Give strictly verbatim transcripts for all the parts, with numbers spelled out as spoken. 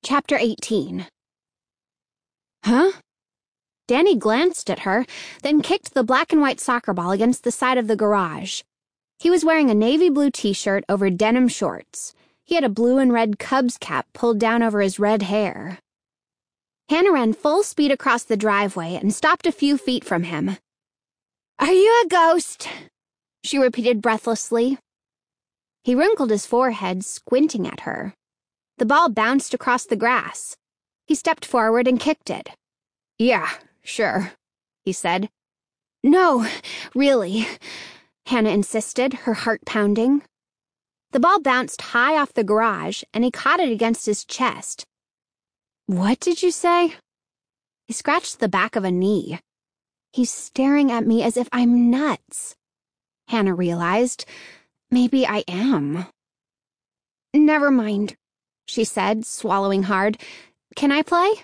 Chapter eighteen. Huh? Danny glanced at her, then kicked the black and white soccer ball against the side of the garage. He was wearing a navy blue t-shirt over denim shorts. He had a blue and red Cubs cap pulled down over his red hair. Hannah ran full speed across the driveway and stopped a few feet from him. "Are you a ghost?" she repeated breathlessly. He wrinkled his forehead, squinting at her. The ball bounced across the grass. He stepped forward and kicked it. "Yeah, sure," he said. "No, really," Hannah insisted, her heart pounding. The ball bounced high off the garage, and he caught it against his chest. "What did you say?" He scratched the back of a knee. "He's staring at me as if I'm nuts." Hannah realized. Maybe I am. "Never mind," she said, swallowing hard. "Can I play?"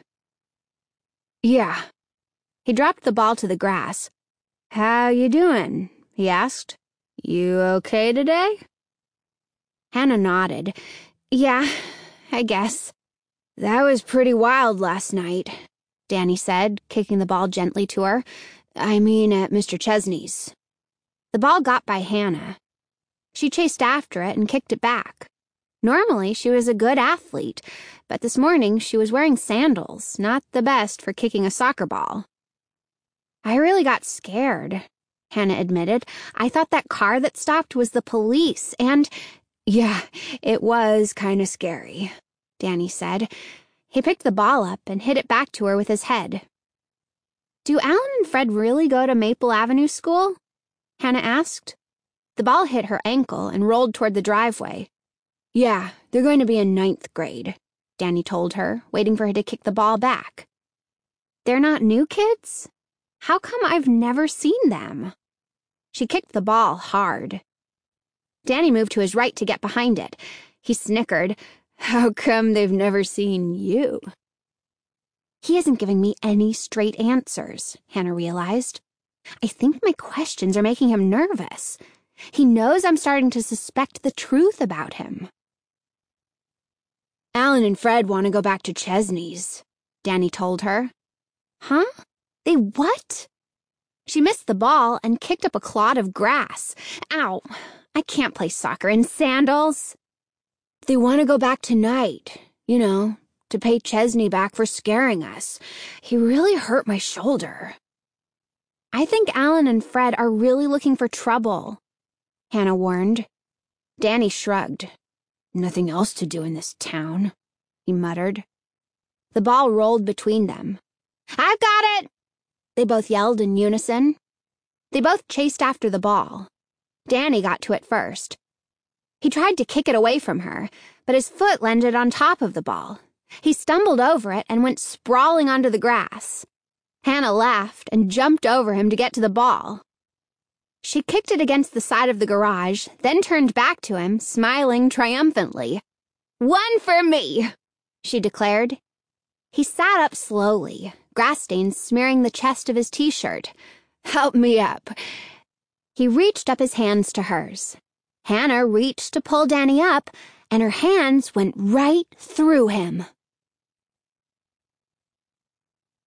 "Yeah." He dropped the ball to the grass. "How you doing?" he asked. "You okay today?" Hannah nodded. "Yeah, I guess." "That was pretty wild last night," Danny said, kicking the ball gently to her. "I mean at Mister Chesney's." The ball got by Hannah. She chased after it and kicked it back. Normally, she was a good athlete, but this morning she was wearing sandals, not the best for kicking a soccer ball. "I really got scared," Hannah admitted. "I thought that car that stopped was the police, and—" "Yeah, it was kind of scary," Danny said. He picked the ball up and hit it back to her with his head. "Do Alan and Fred really go to Maple Avenue School?" Hannah asked. The ball hit her ankle and rolled toward the driveway. "Yeah, they're going to be in ninth grade," Danny told her, waiting for her to kick the ball back. "They're not new kids? How come I've never seen them?" She kicked the ball hard. Danny moved to his right to get behind it. He snickered. "How come they've never seen you?" He isn't giving me any straight answers, Hannah realized. I think my questions are making him nervous. He knows I'm starting to suspect the truth about him. "Alan and Fred want to go back to Chesney's," Danny told her. "Huh? They what?" She missed the ball and kicked up a clod of grass. "Ow! I can't play soccer in sandals." "They want to go back tonight, you know, to pay Chesney back for scaring us. He really hurt my shoulder." "I think Alan and Fred are really looking for trouble," Hannah warned. Danny shrugged. "Nothing else to do in this town," he muttered. The ball rolled between them. "I've got it!" they both yelled in unison. They both chased after the ball. Danny got to it first. He tried to kick it away from her, but his foot landed on top of the ball. He stumbled over it and went sprawling onto the grass. Hannah laughed and jumped over him to get to the ball. She kicked it against the side of the garage, then turned back to him, smiling triumphantly. "One for me," she declared. He sat up slowly, grass stains smearing the chest of his t-shirt. "Help me up." He reached up his hands to hers. Hannah reached to pull Danny up, and her hands went right through him.